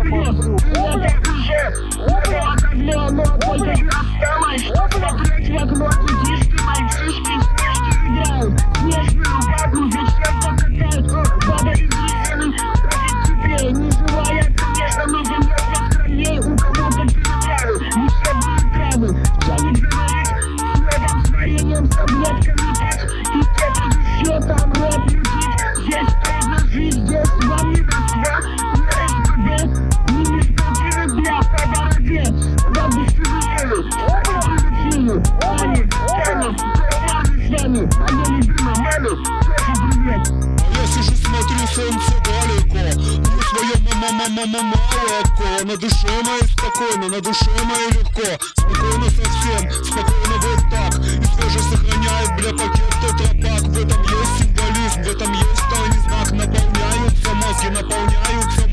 плюс. Это уже давно, но только не осталось. Смотреть в окно буддисты, мальчишки снежки играют. Снежную вату зачем покатают. Падали жизненный профит теплее. Не желая, конечно, но заметно страннее. У кого-то передрявы, лечебные травы. Тянет говорит, снегом с вареньем, с таблетками пить. И где-то еще там рэп летит. Здесь трудно жить, здесь вам не Москва, не СПБ, не международный бля по бороде. Вам дешевле, это прилетели. Они тянут, нормально с вами, а я любимой маме тоже привет. А я сижу, смотрю, солнце далеко. Пью свое молоко. На душе моей спокойно, на душе моей легко. Спокойно совсем, спокойно вот так. И все же сохраняет, бля, пакет тетрапак. В этом есть символизм, в этом есть тайный знак. Наполняются мозги, наполняются